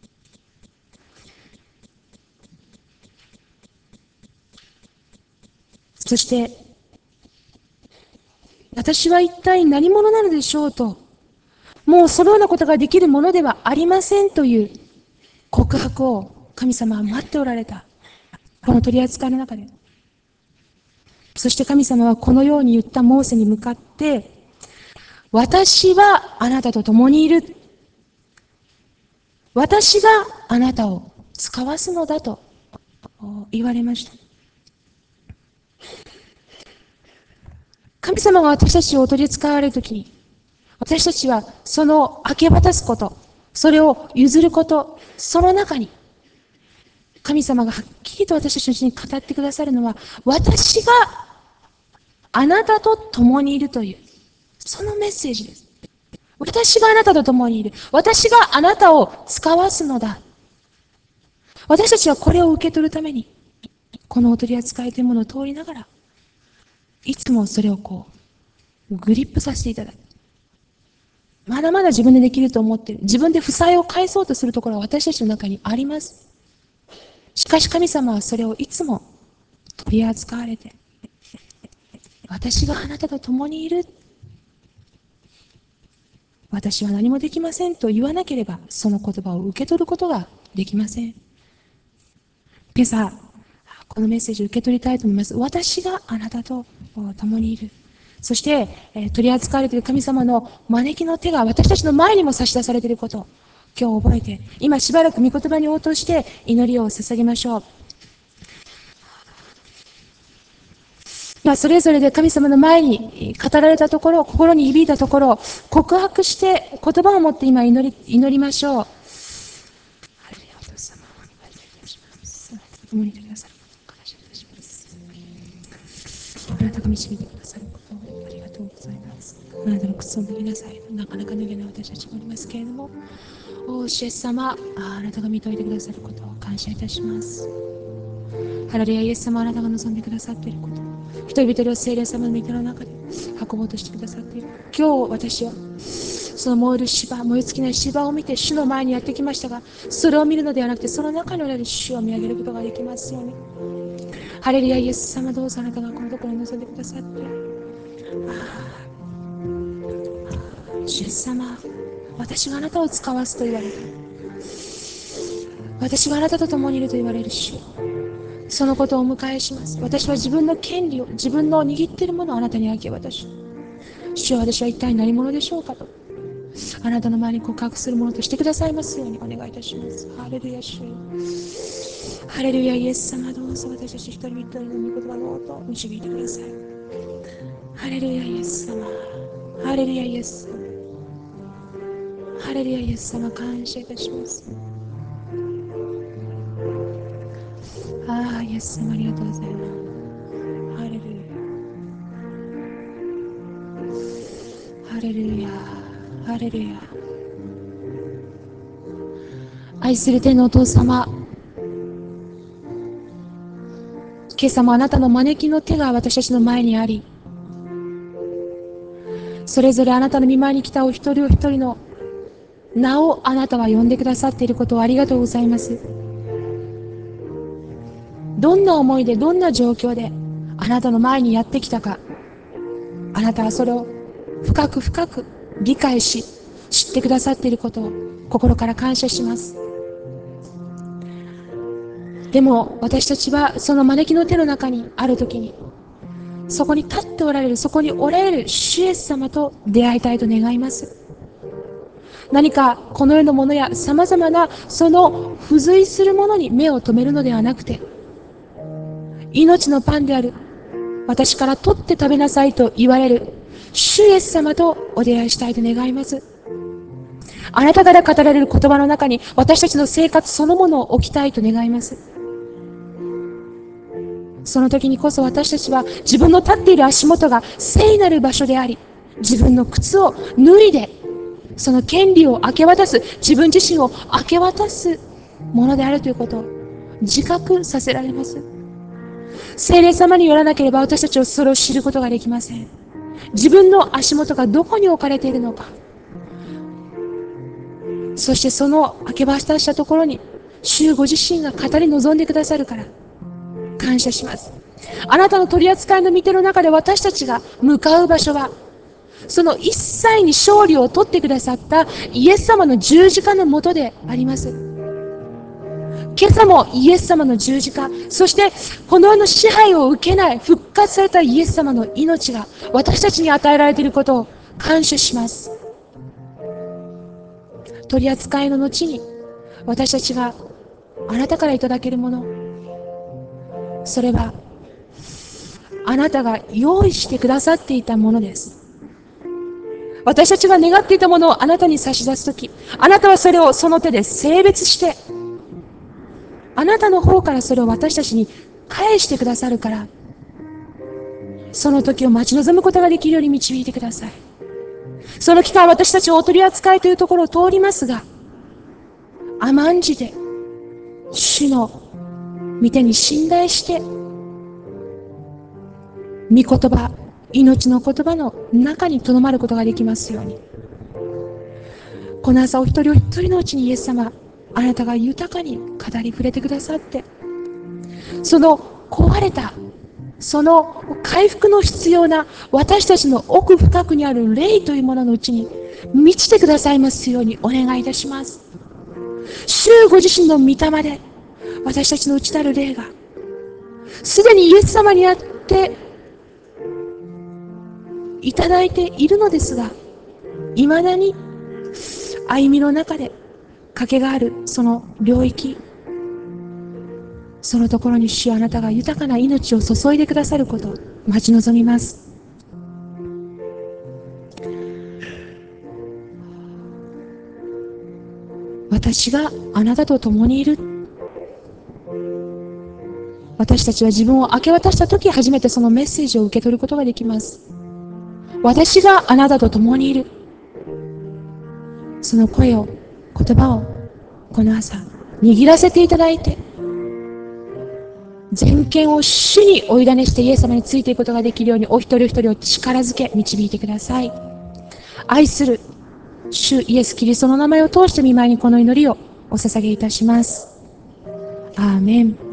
そして、私は一体何者なのでしょうと、もうそのようなことができるものではありませんという告白を神様は待っておられた。この取り扱いの中で。そして神様はこのように言ったモーセに向かって、私はあなたと共にいる。私があなたを使わすのだと言われました。神様が私たちをお取り扱われるときに、私たちはその明け渡すこと、それを譲ること、その中に、神様がはっきりと私たちのうちに語ってくださるのは、私があなたと共にいるという、そのメッセージです。 私があなたと共にいる。私があなたを使わすのだ。私たちはこれを受け取るために、このお取り扱いというものを通りながら、いつもそれをグリップさせていただく。まだまだ自分でできると思っている。自分で負債を返そうとするところは私たちの中にあります。しかし神様はそれをいつも取り扱われて、私があなたと共にいる。私は何もできませんと言わなければ、その言葉を受け取ることができません。今朝、このメッセージを受け取りたいと思います。私があなたと共にいる。そして、取り扱われている神様の招きの手が私たちの前にも差し出されていることを今日覚えて、今しばらく御言葉に応答して祈りを捧げましょう。それぞれで神様の前に語られたところ、心に響いたところ、告白して言葉を持って今祈りましょう。共にいてくださることを感謝いたします。あなたが導いてくださることをありがとうございます。あなたの靴を脱ぎなさい。なかなか脱げない私たちもおりますけれども、主イエス様、あなたが見といてくださることを感謝いたします。ハレルヤ、イエス様、あなたが望んでくださっていること、一人一人を聖霊様の御手の中で運ぼうとしてくださっている。今日私はその燃える芝、燃え尽きない芝を見て主の前にやってきましたが、それを見るのではなくて、その中におられる主を見上げることができますように。ハレルヤ、イエス様、どうぞあなたがこのところに臨んでくださって、主イエス様、私があなたを使わすと言われた。私があなたと共にいると言われる主、そのことをお迎えします。私は自分の権利を、自分の握っているものをあなたに明け渡し、主は私は一体何者でしょうかと、あなたの前に告白するものとしてくださいますようにお願いいたします。ハレルヤ、主。ハレルヤ、イエス様、どうぞ私たち一人一人の御言葉の音を導いてください。ハレルヤ、イエス様。ハレルヤ、イエス様。ハレルヤ、イエス様、感謝いたします。イエス様、ありがとうございます。ハレルヤ。ハレルヤ。ハレルヤ。愛する天のお父様、今朝もあなたの招きの手が私たちの前にあり、それぞれあなたの御前に来たお一人お一人の名をあなたは呼んでくださっていることをありがとうございます。どんな思いでどんな状況であなたの前にやってきたか、あなたはそれを深く深く理解し知ってくださっていることを心から感謝します。でも私たちはその招きの手の中にあるときに、そこに立っておられる、そこにおられる主イエス様と出会いたいと願います。何かこの世のものやさまざまなその付随するものに目を留めるのではなくて、命のパンである私から取って食べなさいと言われる主イエス様とお出会いしたいと願います。あなたから語られる言葉の中に私たちの生活そのものを置きたいと願います。その時にこそ私たちは自分の立っている足元が聖なる場所であり、自分の靴を脱いでその権利を明け渡す、自分自身を明け渡すものであるということを自覚させられます。聖霊様によらなければ私たちはそれを知ることができません。自分の足元がどこに置かれているのか、そしてその明け渡したところに主ご自身が語り望んでくださるから感謝します。あなたの取り扱いの御手の中で私たちが向かう場所は、その一切に勝利を取ってくださったイエス様の十字架のもとであります。今朝もイエス様の十字架、そしてこの世の支配を受けない復活されたイエス様の命が私たちに与えられていることを感謝します。取り扱いの後に私たちがあなたからいただけるもの、それはあなたが用意してくださっていたものです。私たちが願っていたものをあなたに差し出すとき、あなたはそれをその手で性別して、あなたの方からそれを私たちに返してくださるから、その時を待ち望むことができるように導いてください。 その機会私たちをお取り扱いというところを通りますが、甘んじて、主の御手に信頼して、御言葉、命の言葉の中に留まることができますように。この朝お一人お一人のうちにイエス様、あなたが豊かに語り触れてくださって、その壊れた、その回復の必要な私たちの奥深くにある霊というもののうちに満ちてくださいますようにお願いいたします。主ご自身の御霊で私たちの内なる霊がすでにイエス様にあっていただいているのですが、いまだに歩みの中で賭けがあるその領域、そのところに主よ、あなたが豊かな命を注いでくださることを待ち望みます。私があなたと共にいる。私たちは自分を明け渡したとき初めてそのメッセージを受け取ることができます。私があなたと共にいる。その声を、言葉をこの朝握らせていただいて、全権を主にお委ねしてイエス様についていくことができるようにお一人一人を力づけ導いてください。愛する主イエスキリストの名前を通して御前にこの祈りをお捧げいたします。アーメン。